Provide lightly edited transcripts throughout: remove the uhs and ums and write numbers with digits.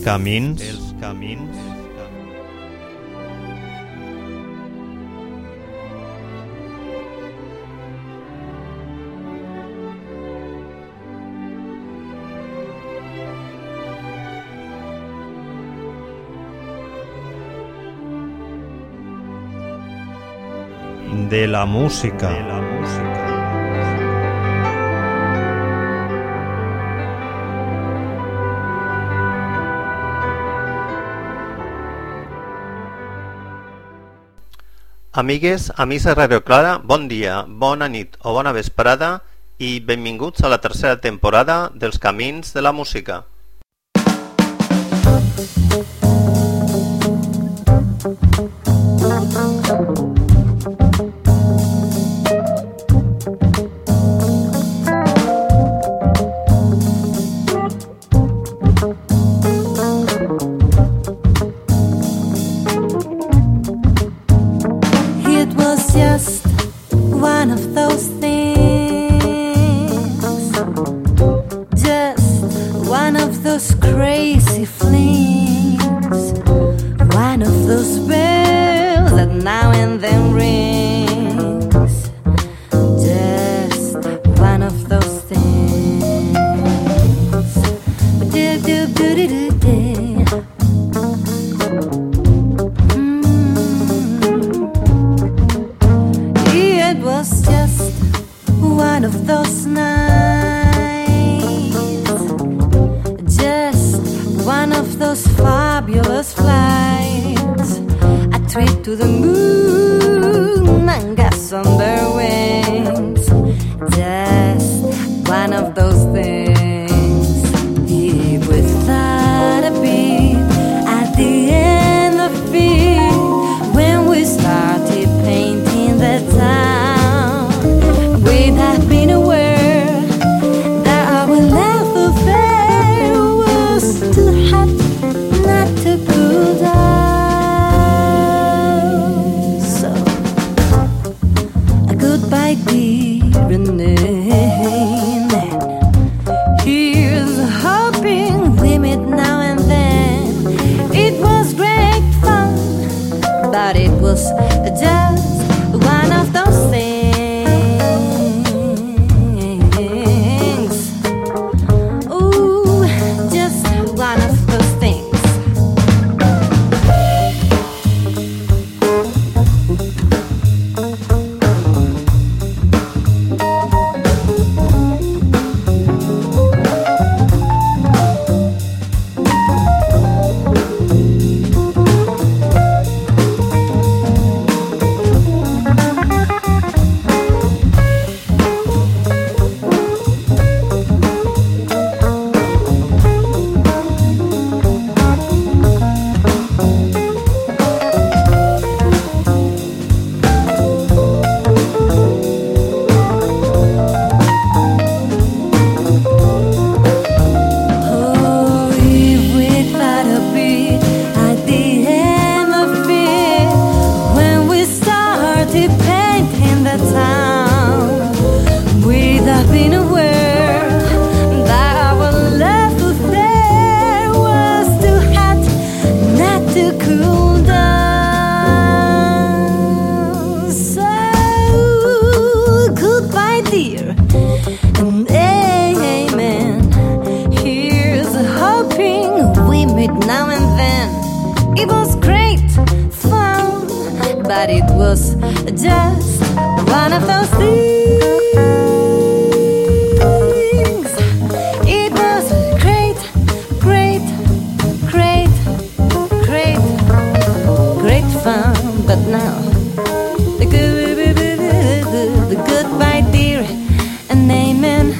camins. De la música. Amigues, amics de Radio Clara, bon dia, bona nit o bona vesprada i benvinguts a la tercera temporada dels Camins de la Música. One of those things, just one of those crazy flings, one of those bells that now and then rings, just one of those things. It was just one of those nights, just one of those fabulous flights, a trip to the moon and gas on their wings, just one of those things. It without a beat at the end of it, when we started painting the town, we'd have been aware that our love affair was too hot not to cool down. So, a goodbye, dear Renee. Here's hoping we meet now and then. It was great fun, but it was just one of those things. Ooh, just one of those things. But it was just one of those things. It was great, great, great, great, great fun. But now the goodbye, dear, and amen.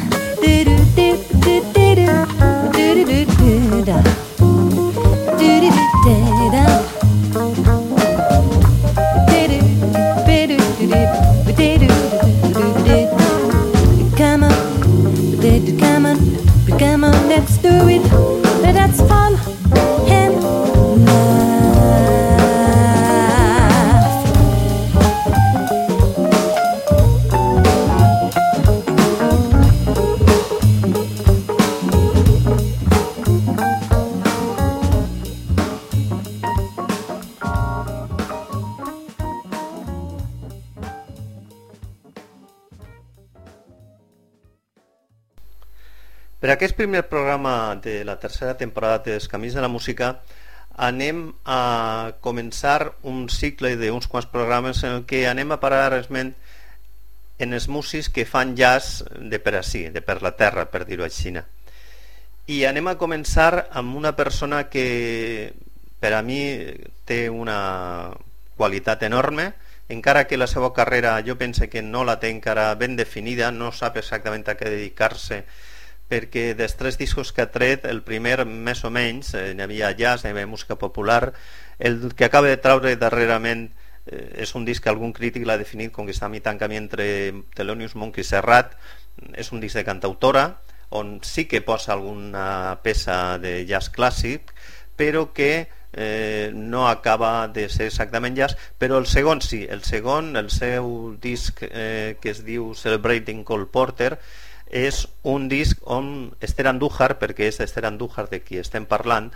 Per aquest primer programa de la tercera temporada dels Camins de la Música anem a començar un cicle d'uns quants programes en el que anem a parar esment en els músics que fan jazz de per ací, de per la terra, per dir-ho així. I anem a començar amb una persona que per a mi té una qualitat enorme, encara que la seva carrera jo pense que no la té encara ben definida, no sap exactament a què dedicar-se, perquè dels 3 discos que ha tret, el primer més o menys, n'hi havia jazz, n'hi havia música popular, el que acaba de traure darrerament és un disc que algun crític l'ha definit com que està a mitjan camí entre Thelonious Monk i Serrat, és un disc de cantautora, on sí que posa alguna peça de jazz clàssic, però que no acaba de ser exactament jazz, però el segon sí, el segon, el seu disc que es diu Celebrating Cole Porter, és un disc on Esther Andújar, perquè és Esther Andújar de qui estem parlant,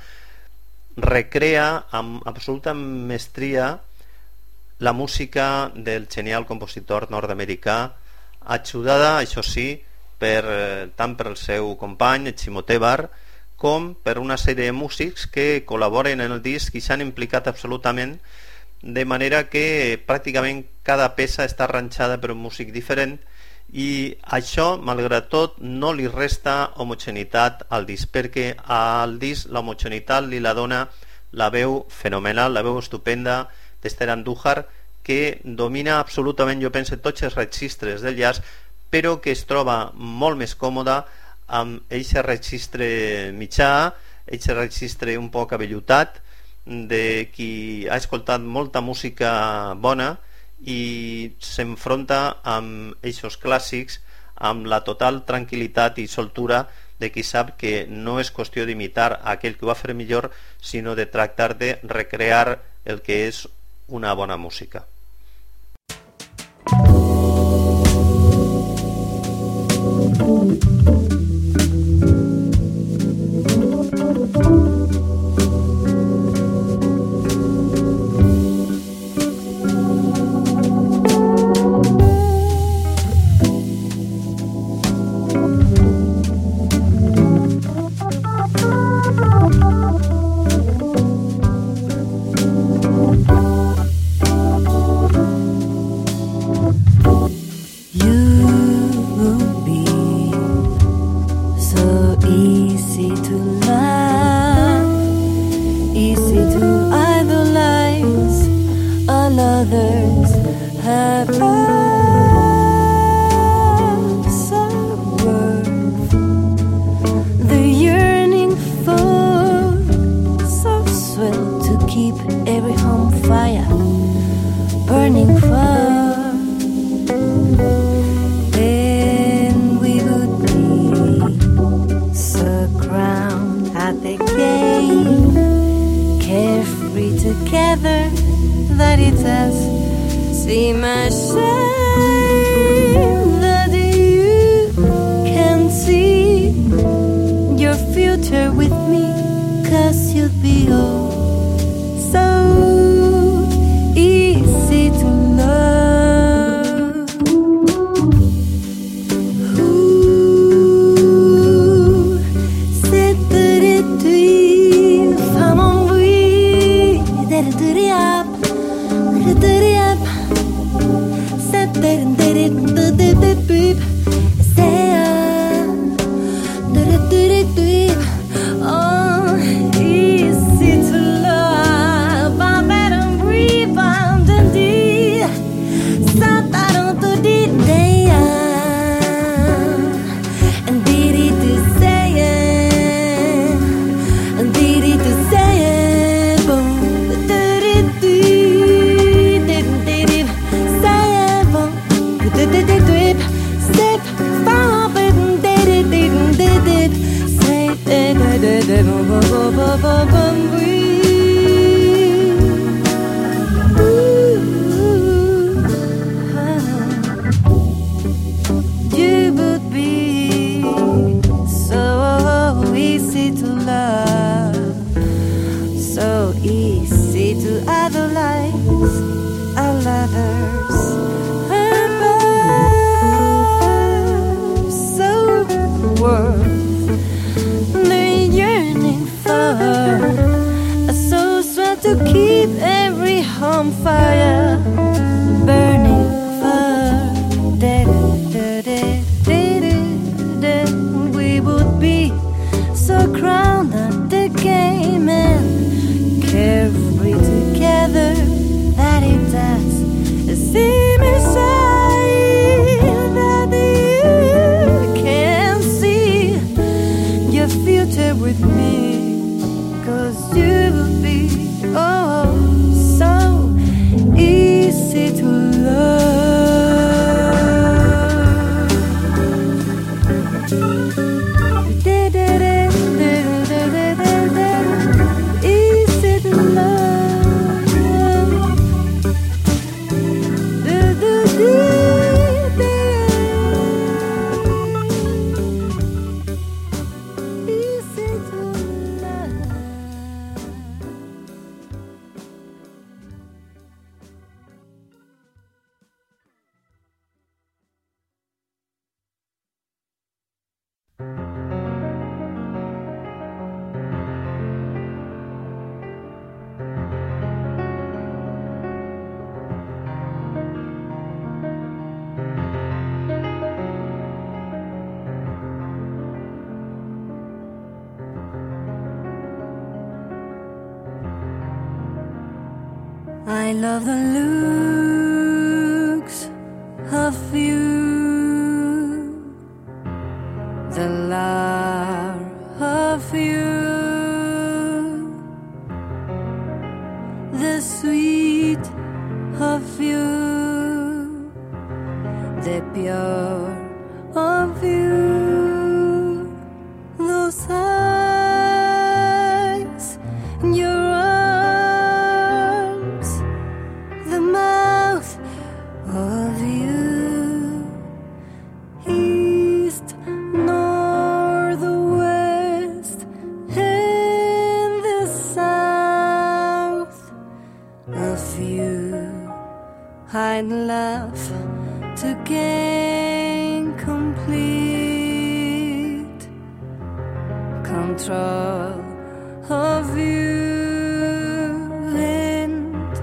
recrea amb absoluta mestria la música del genial compositor nord-americà, ajudada, això sí, tant per el seu company Chimo Tebar, com per una sèrie de músics que col·laboren en el disc i s'han implicat absolutament, de manera que pràcticament cada peça està arranjada per un músic diferent, i això, malgrat tot, no li resta homogeneïtat al disc, perquè al disc la homogeneïtat li la dona la veu fenomenal, la veu estupenda d'Esther Andújar, que domina absolutament, jo penso, tots els registres del jazz, però que es troba molt més còmoda amb aquest registre mitjà, aquest registre un poc avellutat, de qui ha escoltat molta música bona i s'enfronta amb eixos clàssics amb la total tranquil·litat i soltura de qui sap que no és qüestió d'imitar aquell que ho va fer millor, sinó de tractar de recrear el que és una bona música. I love the looks of you, the love of you, the sweet of you, the pure of you, those eyes in your arms, the mouth of you, east, north, west, and the south of you. I'd love to gain complete control of you and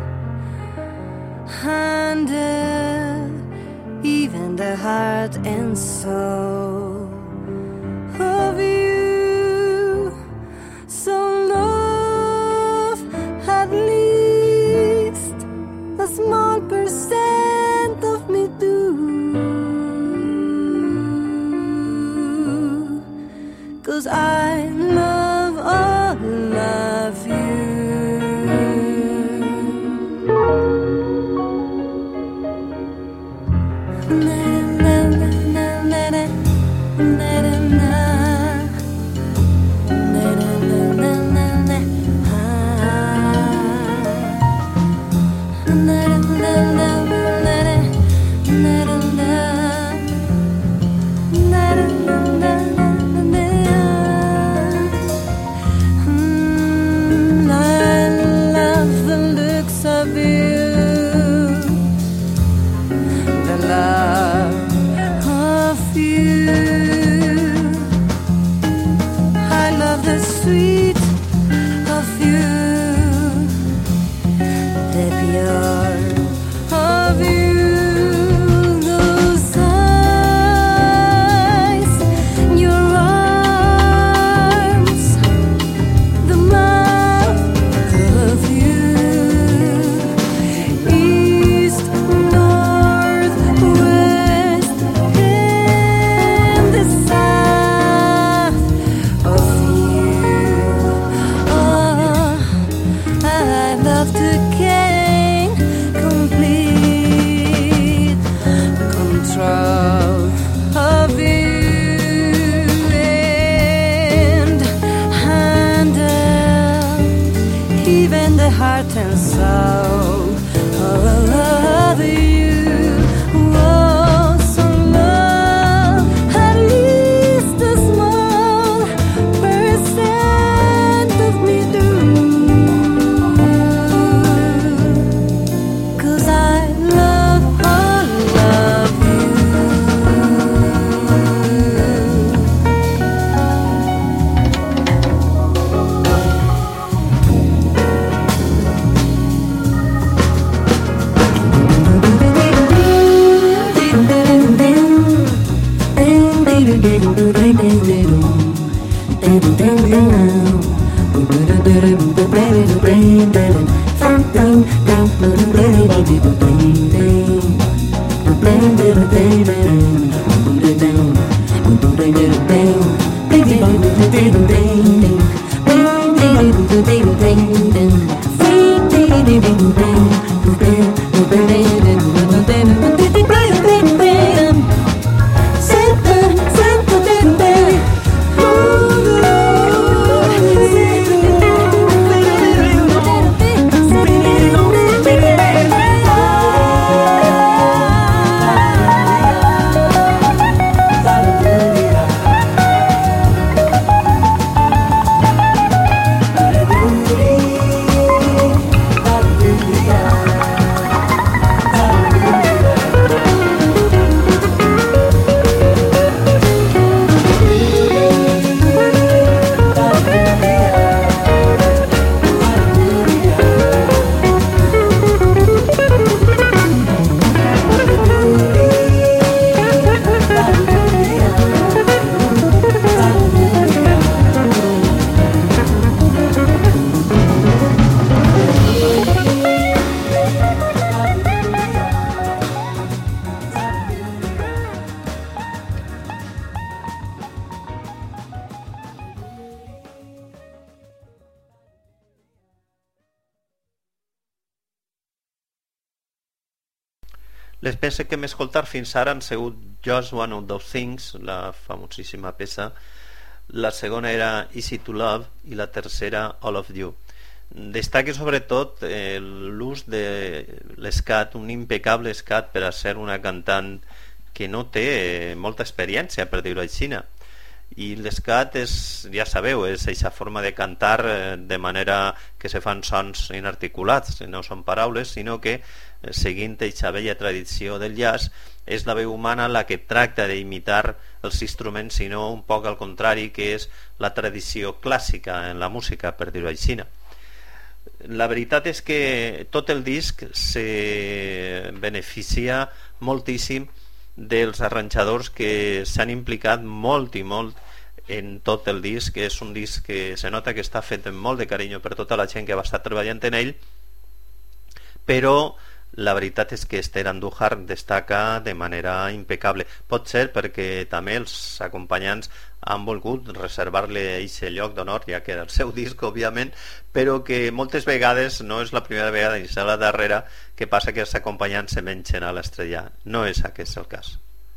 handle even the heart and soul of you. So love at least a small percent of me do, 'cause I love all of you. Heart and soul of you. Oh, so love at least a small percent of me do, 'cause I love all of you. Les peces que hem escoltat fins ara han sigut Just One of Those Things, la famosíssima peça, la segona era Easy to Love i la tercera All of You. Destaca sobretot l'ús de l'escat, un impecable escat per a ser una cantant que no té molta experiència, per dir-ho així. I l'escat és, ja sabeu, és aquesta forma de cantar de manera que se fan sons inarticulats, no són paraules, sinó que seguint aquesta vella tradició del jazz és la veu humana la que tracta d'imitar els instruments, sinó un poc al contrari, que és la tradició clàssica en la música, per dir-ho així. La veritat és que tot el disc se beneficia moltíssim dels arranjadors que s'han implicat molt i molt en tot el disc. És un disc que se nota que està fet amb molt de carinyo per tota la gent que va estar treballant en ell, però la veritat és que Esther Andújar destaca de manera impecable. Pot ser perquè també els acompanyants han volgut reservar-li aquest lloc d'honor, ja que era el seu disc, òbviament, però que moltes vegades no és la primera vegada ni serà la darrera que passa que els acompanyants se mengen a l'estrella. No és aquest el cas.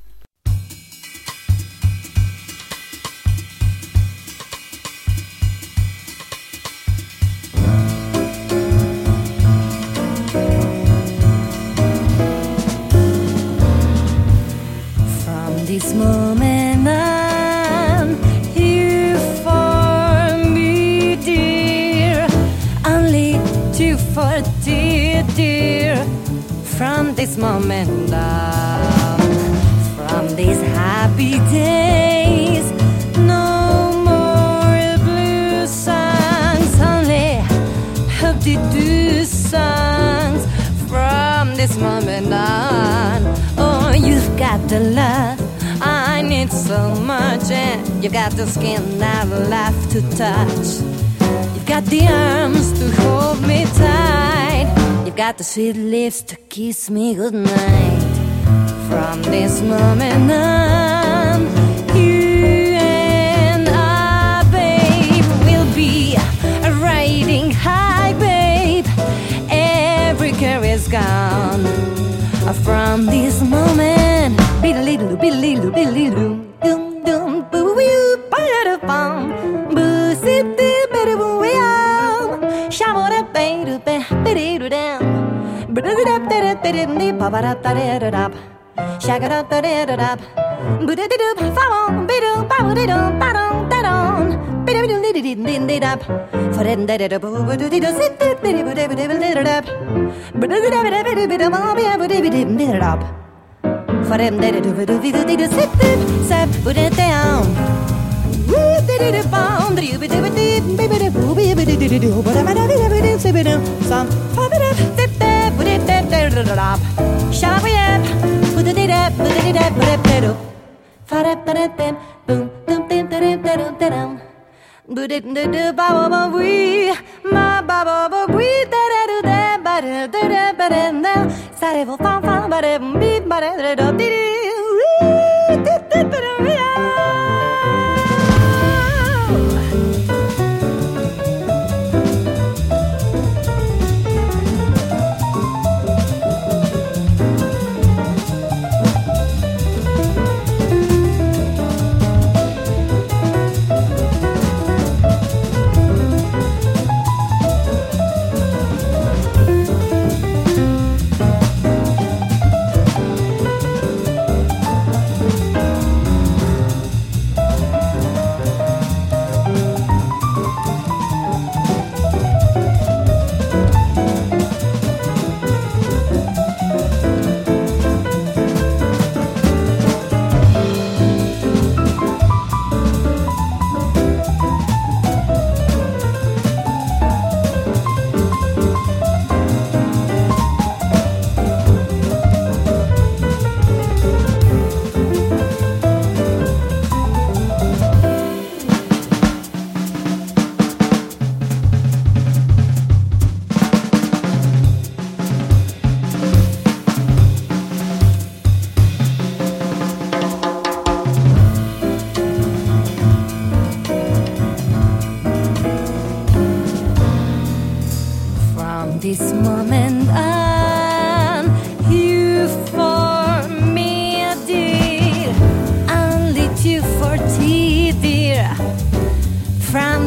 From this moment on, here for me, dear, only two for dear. From this moment on, from these happy days, no more blue songs, only do songs. From this moment on, oh, you've got the love I need so much, and you got the skin I love to touch. You've got the arms to hold me tight. You've got the sweet lips to kiss me goodnight. From this moment on, you and I, babe, will be riding high, babe. Every care is gone. From this moment, be-a-little, be-a-little, be-a-little, dum-dum, boo-wee, ba-da-da-bum, boo-sip-dee-ba-da-boo-yum, sha-ba-da-ba-da-ba-da-da-dum, ba-da-da-da-da-da-da-da-ba-ba-da-da-da-da-da, shaka-da-da-da-da-da, boo-da-da-da, fa-bum, be-dum, ba-ba-da-dum, ba-dum, da-dum, be-da-da-da-da-da-da-da, fa-da-da-da-da-boo-ba-da-da-da-sit-da-da-da-da-da-da-da, ba-da-da-da-da-da-da-da-da-da, for them that do it, sit put it down. Some pop it up, put it up, shop it up, put it up, put it up, put it up, for it, boom, boom, boom, boom, but it do baba we, my baba we, sarevo fan fan bare bi bare do di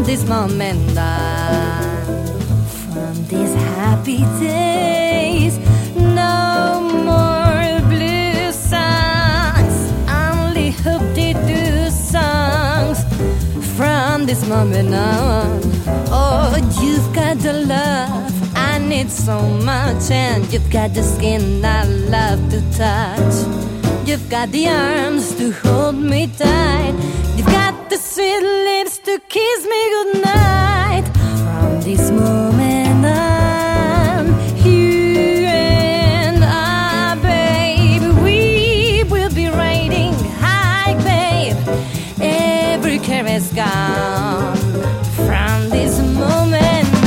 this moment on, from these happy days, no more blue songs, only hoop-de-doo songs. From this moment on, oh, you've got the love I need so much, and you've got the skin I love to touch. You've got the arms to hold me tight. You've got the sweet lips to kiss me goodnight. From this moment on, you and I, babe, we will be riding high, babe. Every care is gone from this moment.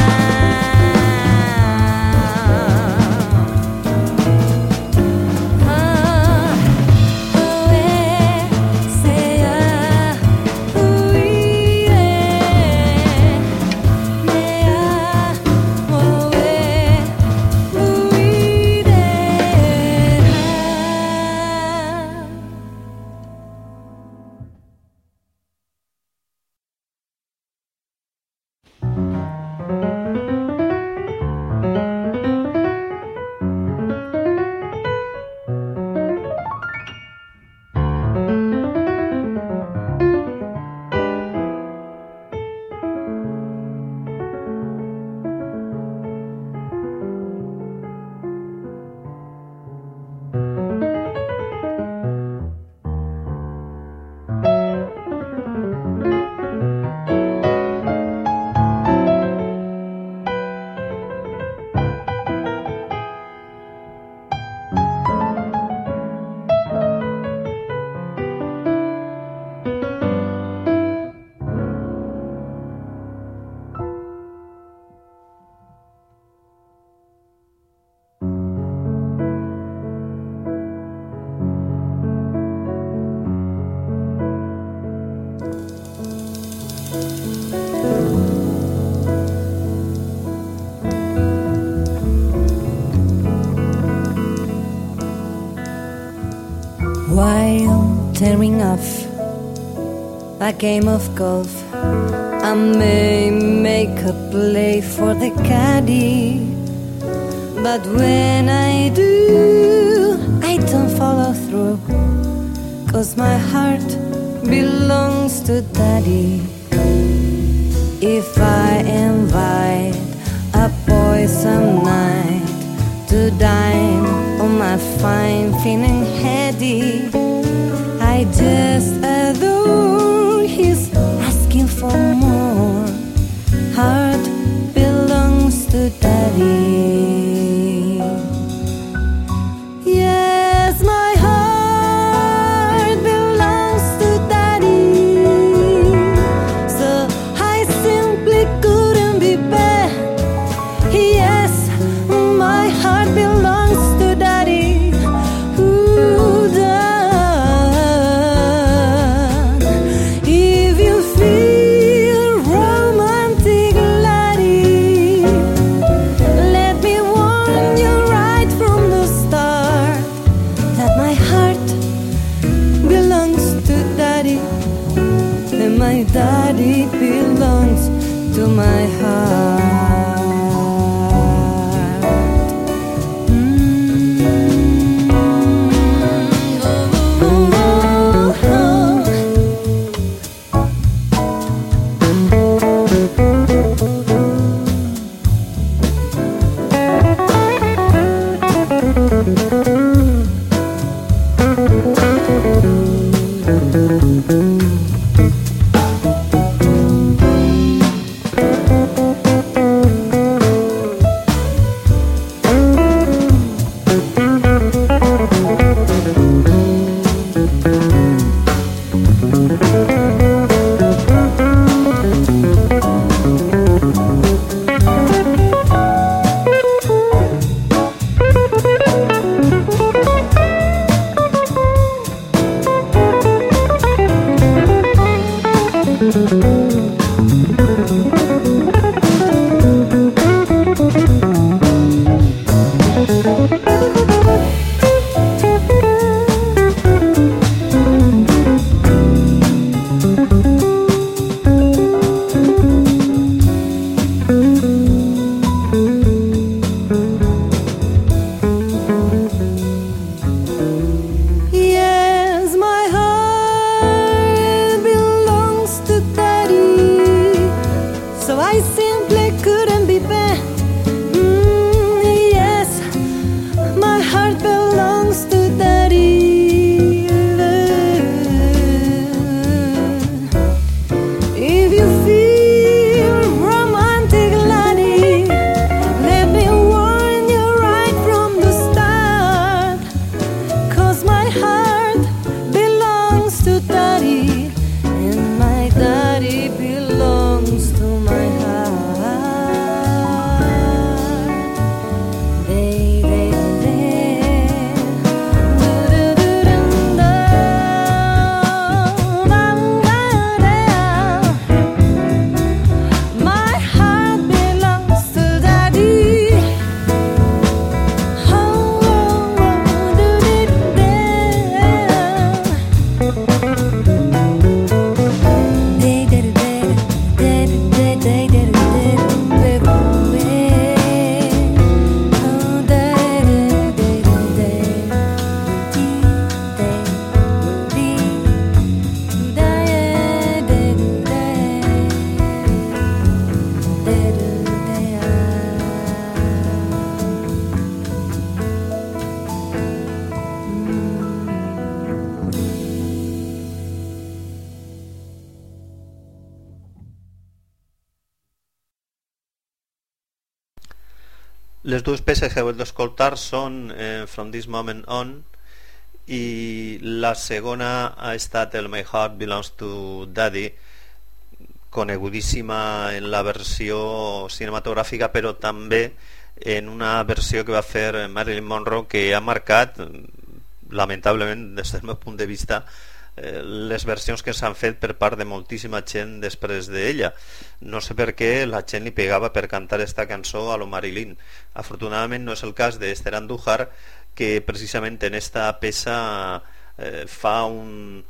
While tearing off a game of golf, I may make a play for the caddy, but when I do, I don't follow through, 'cause my heart belongs to Daddy. If I invite a boy some night to dine on my fine, feeling heady, I just adore his asking for more. Heart belongs to Daddy. Yes, my heart belongs to Daddy. So I simply couldn't be bad. Yes, my heart belongs to Daddy. Ooh, done. If you feel romantic, laddie, let me warn you right from the start that my heart belongs to Daddy, and my Daddy belongs to my heart. Les dues peces que heu d'escoltar són From This Moment On, i la segona ha estat el My Heart Belongs to Daddy, conegudíssima en la versió cinematogràfica, però també en una versió que va fer Marilyn Monroe, que ha marcat, lamentablement des del meu punt de vista, les versions que s'han fet per part de moltíssima gent després d'ella. No sé per què la gent li pegava per cantar esta cançó a lo Marilyn. Afortunadament no és el cas d'Esther Andújar, que precisament en esta peça fa un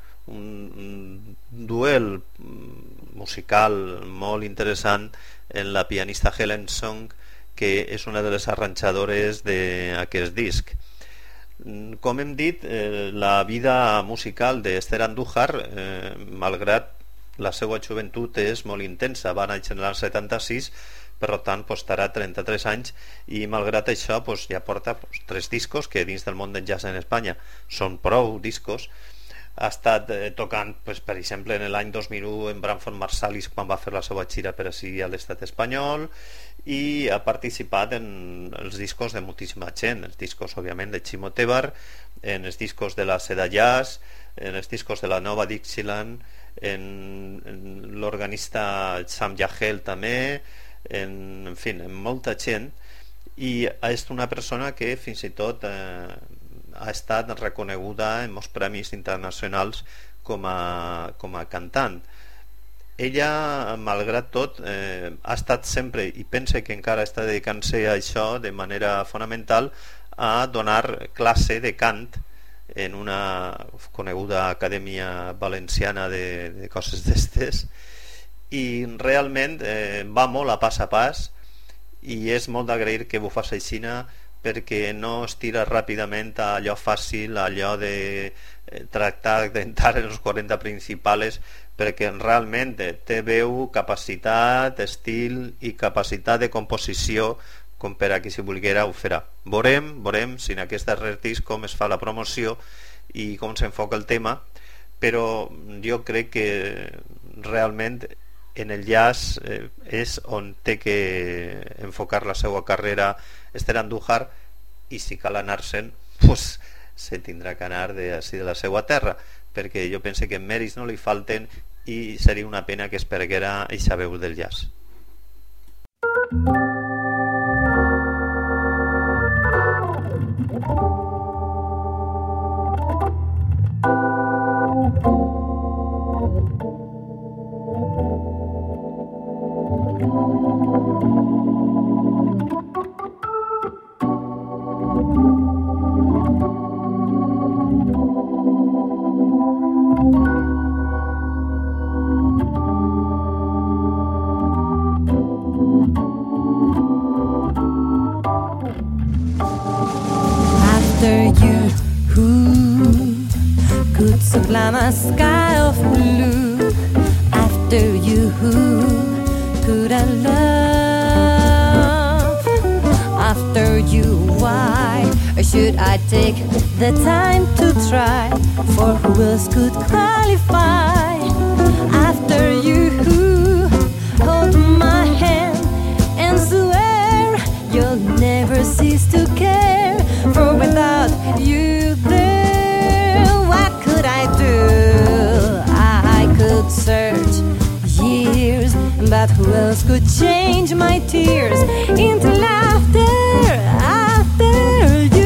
duel musical molt interessant en la pianista Helen Song, que és una de les arranjadores d'aquest disc. Com hem dit, la vida musical d'Esther Andújar, malgrat la seva joventut, és molt intensa. Va néixer en l'any 76, per tant estarà 33 anys, i malgrat això ja porta 3 discos, que dins del món del jazz en Espanya són prou discos. Ha estat tocant, per exemple, en l'any 2001 en Branford Marsalis, quan va fer la seva gira per ací a l'estat espanyol, i ha participat en els discos de moltíssima gent, els discos òbviament de Chimo Tebar, en els discos de la Seda Jazz, en els discos de la Nova Dixieland, en l'organista Sam Yahel també, en fi, en molta gent, i és una persona que fins i tot ha estat reconeguda en molts premis internacionals com a cantant. Ella, malgrat tot, ha estat sempre, i pensa que encara està dedicant-se a això de manera fonamental, a donar classe de cant en una coneguda acadèmia valenciana de coses d'estes, i realment va molt a pas, i és molt d'agrair que ho faci aixina, perquè no es tira ràpidament a allò fàcil, a allò de tractar d'entrar en els 40 principals, perquè realment té veu, capacitat, estil i capacitat de composició com per a qui si volguera ho farà. Veurem si en aquest darrer disc com es fa la promoció i com s'enfoca el tema, però jo crec que realment en el jazz és on té que enfocar la seva carrera Esther Andújar, i si cal anar-se'n, se tindrà que anar de la seva terra, perquè jo penso que mèrits no li falten i seria una pena que es perguera eixa veu del jazz. Sublime a sky of blue. After you, could I love? After you, why should I take the time to try? For who else could qualify? After you, hold my hand and swear you'll never cease to care. For without you there, what could I do? I could search years, but who else could change my tears into laughter after you?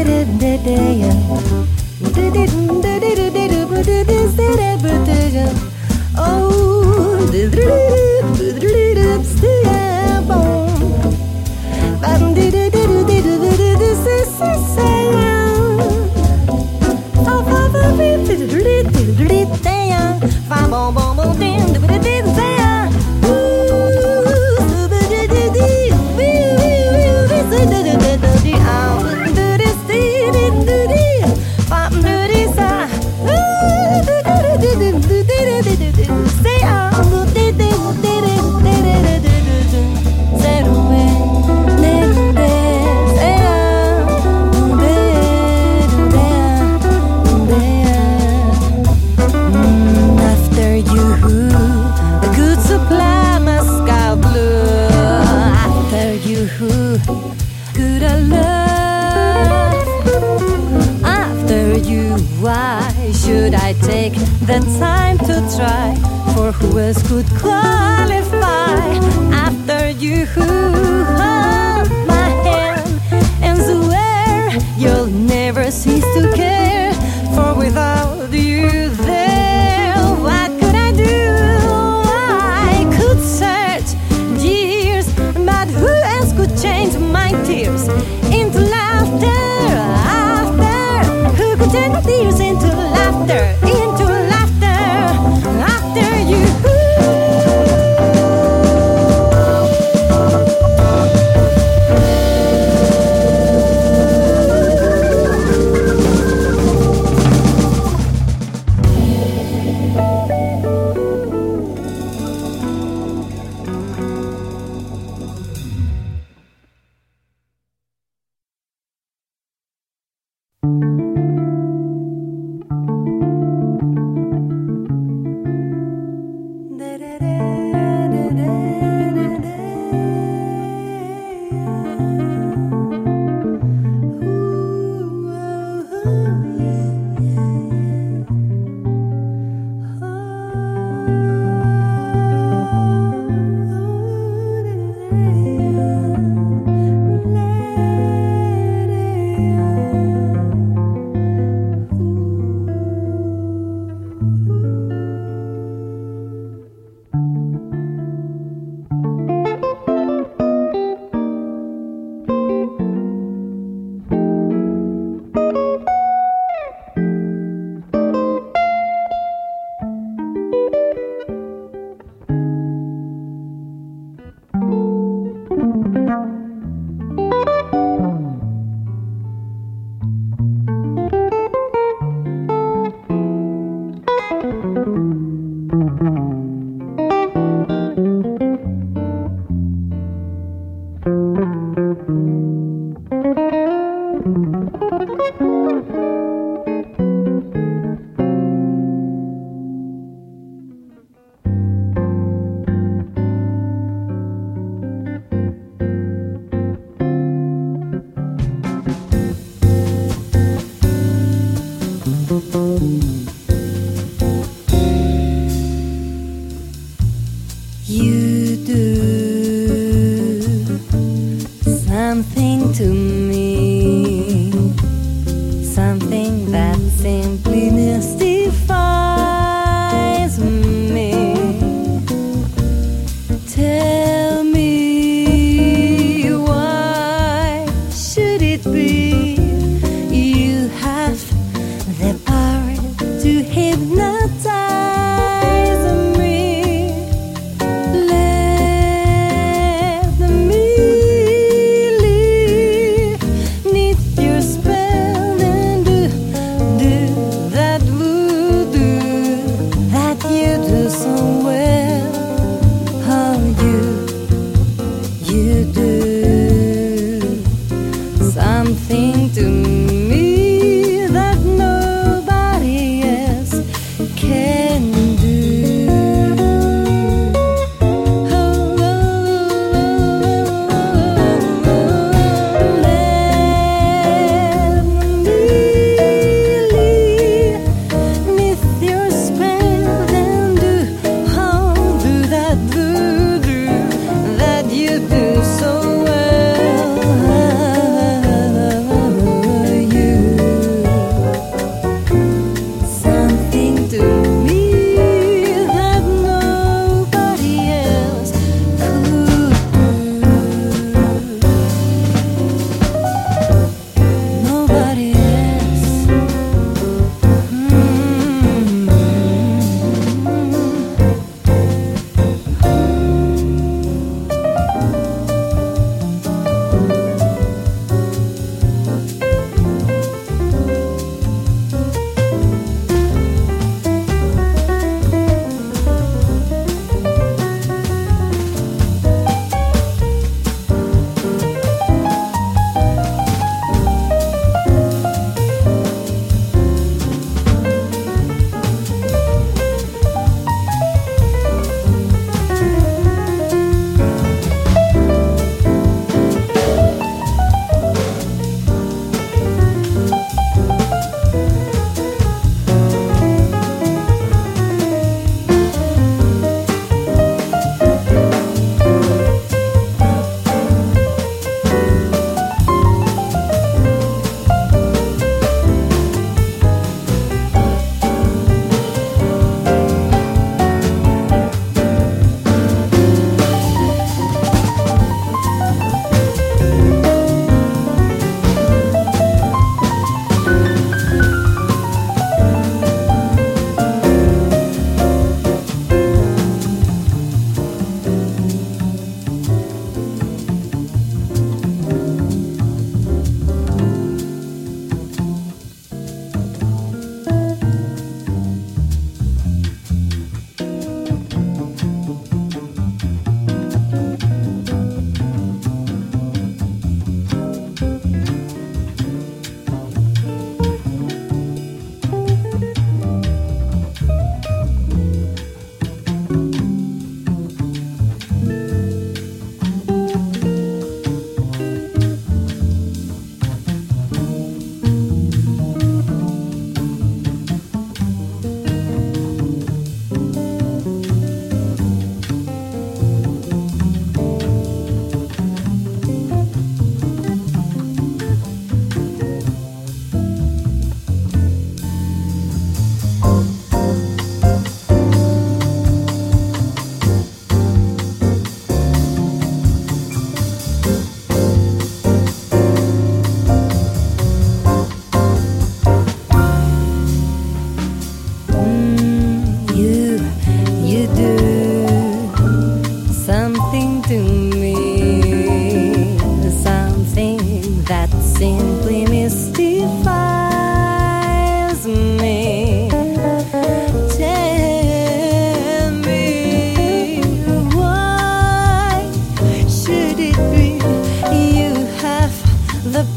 You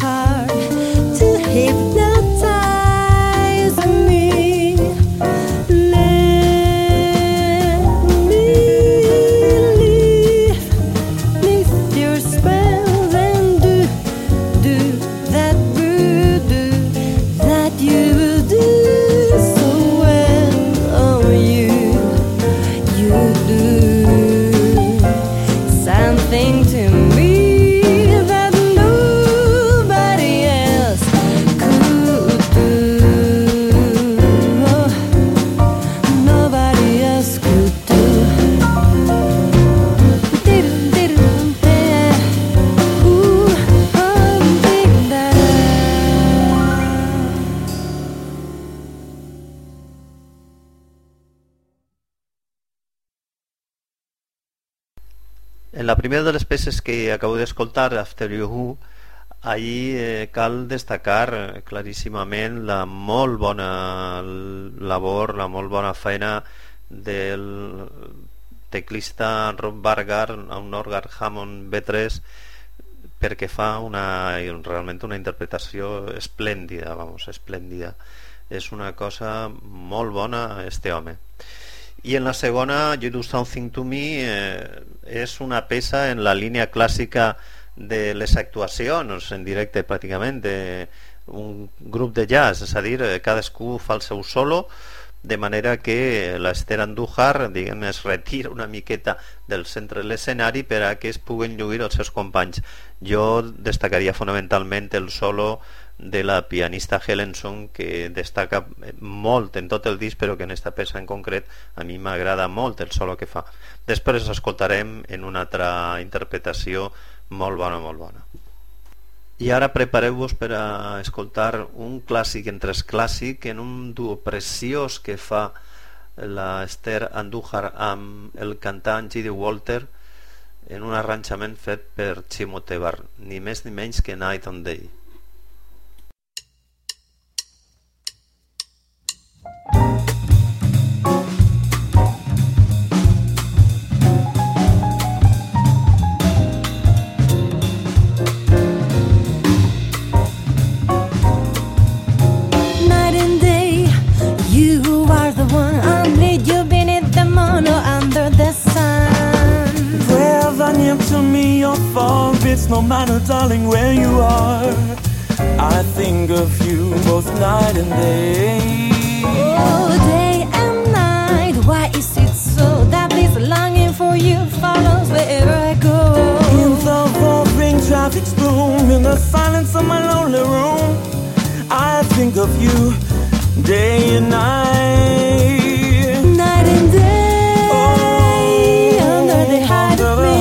hard to hypnotize me. Let me lift your spells and do that voodoo that you do so well. Oh, you do something to me that nobody else could do. Oh, nobody else could do. Ooh, big that. En la primera de les peces que acabo d'escoltar, After You Who, ahí cal destacar claríssimament la molt bona labor, la molt bona feina del teclista Rob Bargar a un òrgan Hammond B3, perquè fa realment una interpretació esplèndida, esplèndida. És una cosa molt bona, este home. I en la segona, You Do Something to Me, és una peça en la línia clàssica de les actuacions en directe pràcticament d'un grup de jazz, és a dir, cadascú fa el seu solo, de manera que l'Esther Andújar, diguem, es retira una miqueta del centre de l'escenari per a que es puguen lluir els seus companys. Jo destacaria fonamentalment el solo de la pianista Helensson, que destaca molt en tot el disc, però que en esta peça en concret a mi m'agrada molt el solo que fa. Després escoltarem en una altra interpretació molt bona, molt bona. I ara prepareu-vos per a escoltar un clàssic entre els clàssics en un duo preciós que fa la Esther Andújar amb el cantant G.D. Walter en un arranjament fet per Chimo Tebar, ni més ni menys que Night and Day. No matter, darling, where you are, I think of you both night and day. Oh, day and night, why is it so that this longing for you follows wherever I go? In the roaring traffic's boom, in the silence of my lonely room, I think of you day and night. Night and day, under the heart of me.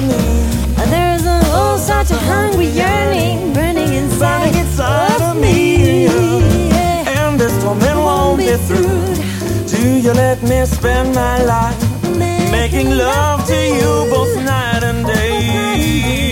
Such a hungry yearning burning inside of me, and this torment won't be through. Do you let me spend my life making love to you both night and day?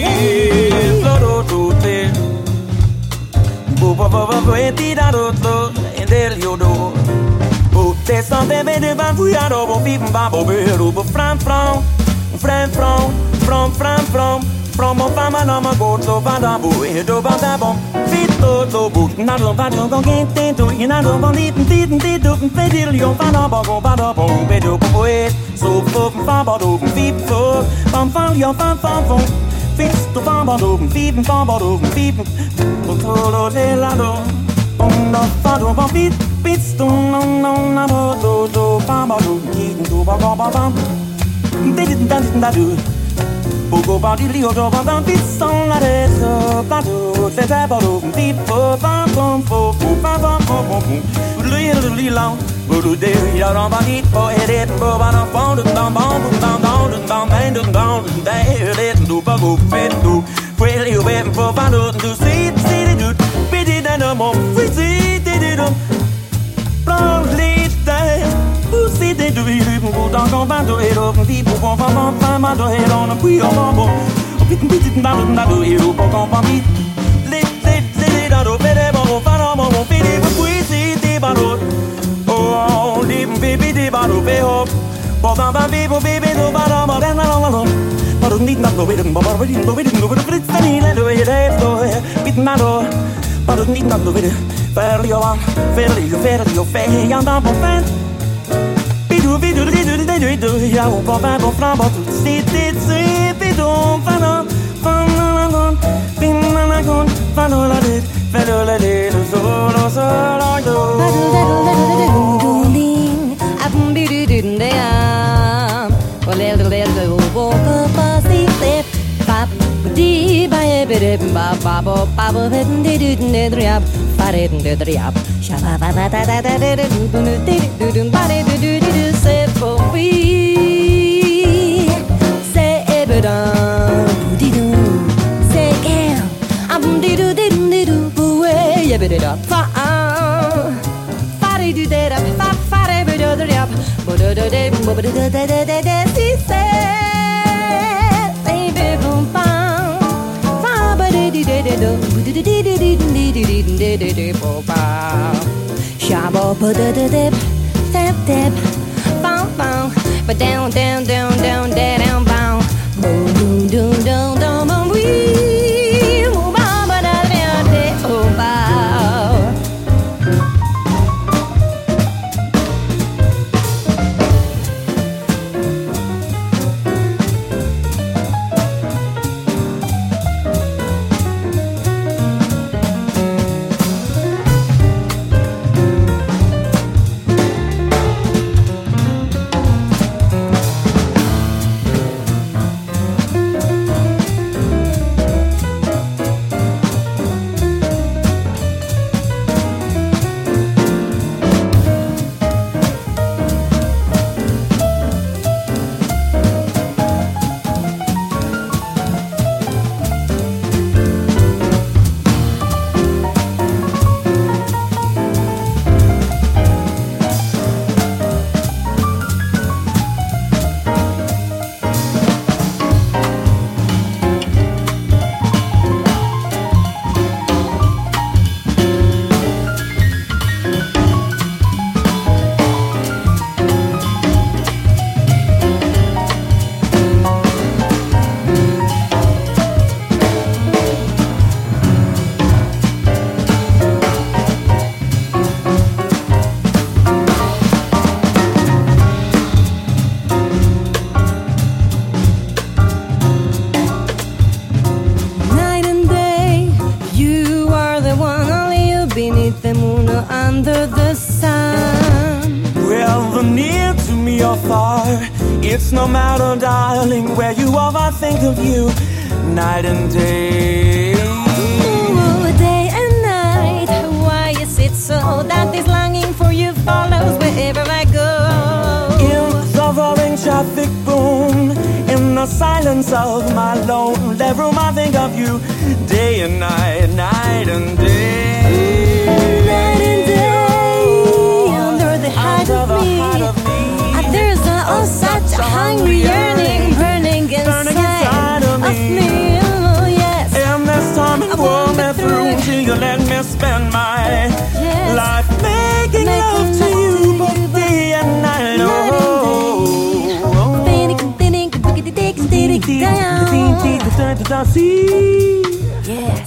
From a fama no ma go to badabu e do badabom fito to book na do badu go get to ina do bonit do pedil yo fana go badabom be do go e so fo fa badu fit fo pam pam yo pam pam fo fit to pam badu fit pam badu fit to lo de la do on no fa do pam fit to no na do pam badu do ba ba bam do Poco body lio do bam fit on la reso pado se te pado fit fo pam pam fo pam pam pam li long do de ya do body for it bo ba no phone down it do ba go fit do well you wait for pado to see do pity that no more free see did probably that who see they do you go down go back to it up people go from my do it on a pre on bomb pity that do you go from me let do better go from mo pity we see the bado oh live baby the bado be up but I'm baby do bado but then I don't but need not Under the sun. Well, near to me or far, it's no matter, darling, where you are, I think of you night and day. Ooh, day and night. Why is it so that this longing for you follows wherever I go? In the roaring traffic boom, in the silence of my lonely room, I think of you day and night, night and day. Night and day, under the heart of me, there's such a hungry yearning burning inside of me. Oh yes, and this time and pull me through till you let me spend my life making love to you both day and night. Yes.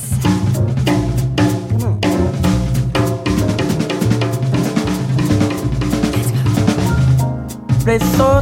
So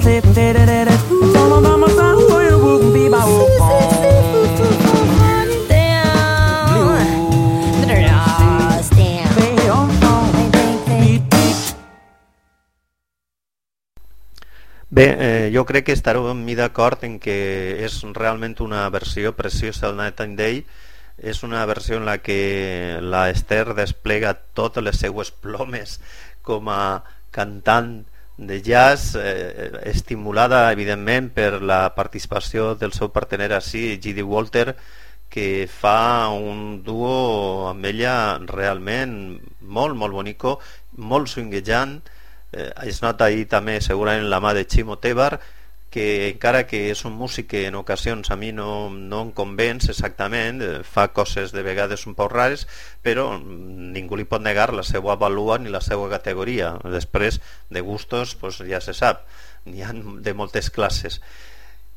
Bé, jo crec que estareu amb mi d'acord en que és realment una versió preciosa del Night and Day. És una versió en la que la Esther desplega totes les seues plomes com a cantant de jazz, estimulada evidentment per la participació del seu partener així, G.D. Walter, que fa un duo amb ella realment molt, molt bonico, molt swinguejant. Es nota ahí també segurament la mà de Chimo Tebar, que encara que és un músic que en ocasions a mi no em convenç exactament, fa coses de vegades un poc rares, però ningú li pot negar la seva valua ni la seva categoria. Després de gustos pues ja se sap, n'hi ha de moltes classes.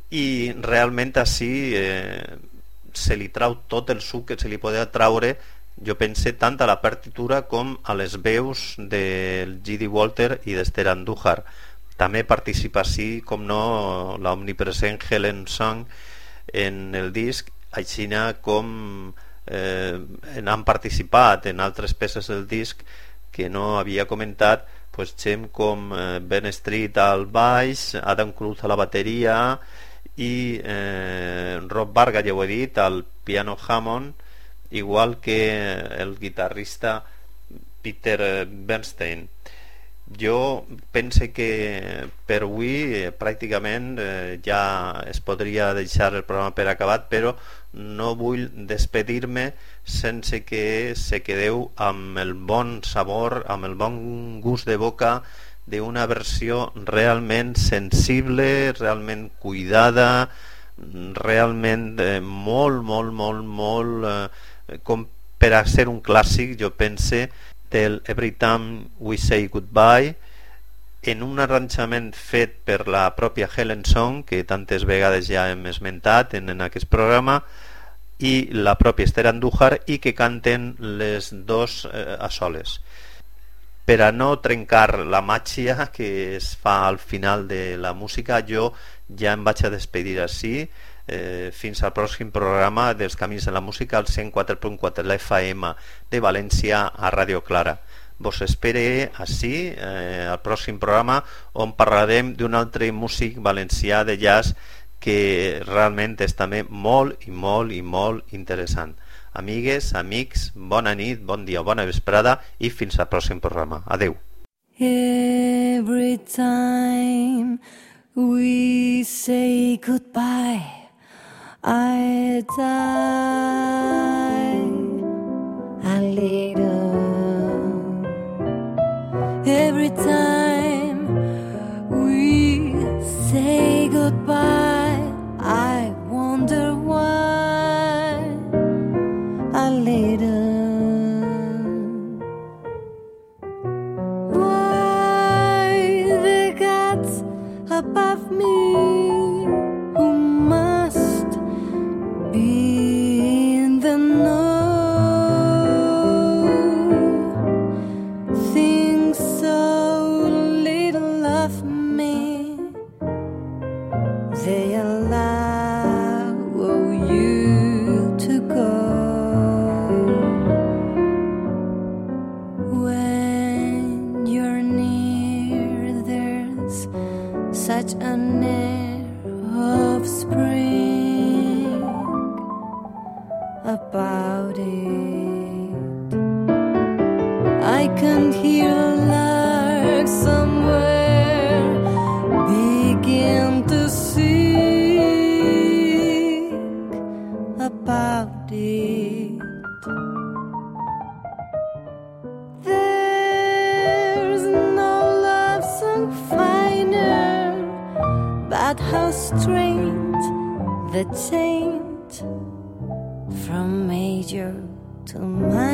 i realment així se li trau tot el suc que se li podia traure, jo pense, tant a la partitura com a les veus del G.D. Walter i d'Esther Andújar. També participa així, com no, l'omnipresent Helen Song en el disc, així com han participat en altres peces del disc que no havia comentat, pues, gent com Ben Street al baix, Adam Cruz a la bateria i Rob Varga, ja ho he dit, al piano Hammond, igual que el guitarrista Peter Bernstein. Jo pense que per avui pràcticament ja es podria deixar el programa per acabat, però no vull despedir-me sense que se quedeu amb el bon sabor, amb el bon gust de boca d'una versió realment sensible, realment cuidada, realment molt com per a ser un clàssic, jo pense, del Every Time We Say Goodbye, en un arranjament fet per la pròpia Helen Song, que tantes vegades ja hem esmentat en aquest programa, i la pròpia Esther Andújar, i que canten les dos a soles. Per a no trencar la màgia que es fa al final de la música, jo ja em vaig a despedir així. Fins al pròxim programa dels Camins de la Música al 104.4 l'FM de València a Ràdio Clara. Vos espere així al pròxim programa, on parlarem d'un altre músic valencià de jazz que realment és també molt interessant. Amigues, amics, bona nit, bon dia, bona vesprada i fins al pròxim programa. Adeu. Every time we say goodbye, I die a little. Every time we say goodbye, I wonder why a little. Why the gods above me who must be in the know, think so little of me, they allow you to go. When you're near, there's such an air of spring about it. I can hear larks somewhere begin to sing about it. There's no love song finer, but how strange the change from major to minor.